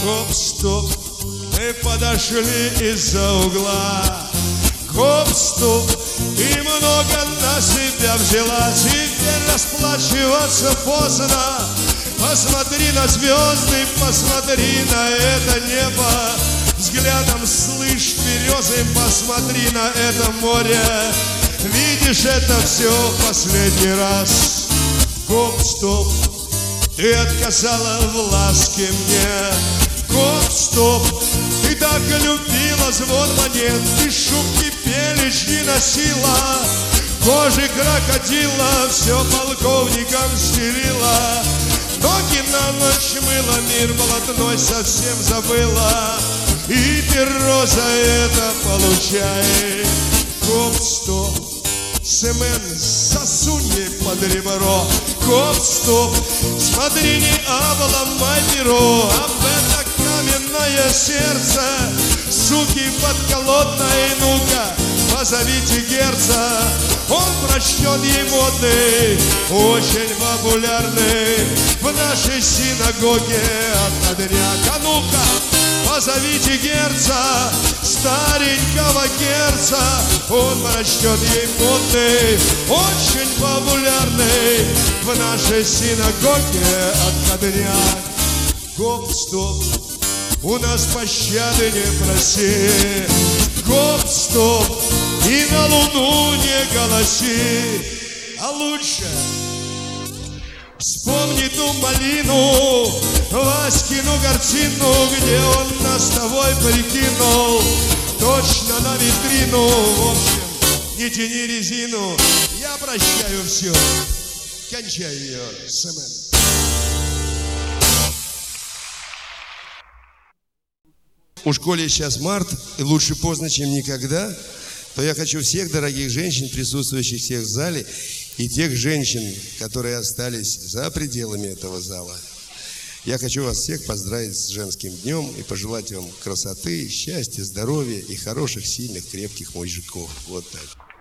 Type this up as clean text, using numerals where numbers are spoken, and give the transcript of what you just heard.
Гоп-стоп, мы подошли из-за угла. Гоп-стоп, и много на себя взяла. Теперь расплачиваться поздно. Посмотри на звезды, посмотри на это небо. Взглядом слышь березы, посмотри на это море. Видишь это все в последний раз. Гоп-стоп, ты отказала в ласке мне. Гоп-стоп, ты так любила звон монет. Ты шубки пелечки носила, кожи крокодила все полковникам стелила. Ноги на ночь мыла, мир полотной совсем забыла. И ты, роза, это получай. Гоп-стоп, семен засунь ей под ребро. Гоп-стоп, смотри, не обломай перо. Об это каменное сердце, суки подколодной, ну-ка, позовите герца. Он прочтет ей модный, очень популярный в нашей синагоге отходняк. А ну-ка, позовите герца, старенького герца. Он прочтет ей модный, очень популярный в нашей синагоге отходняк. Гоп-стоп, у нас пощады не проси. Гоп-стоп, и на луну не голоси. А лучше вспомни ту малину, Васькину картину, где он нас с тобой прикинул точно на витрину. В общем, не тяни резину, я прощаю все. Кончай ее, Семен. Уж коли сейчас март, и лучше поздно, чем никогда, то я хочу всех дорогих женщин, присутствующих всех в зале, и тех женщин, которые остались за пределами этого зала. Я хочу вас всех поздравить с женским днем и пожелать вам красоты, счастья, здоровья и хороших, сильных, крепких мужиков. Вот так.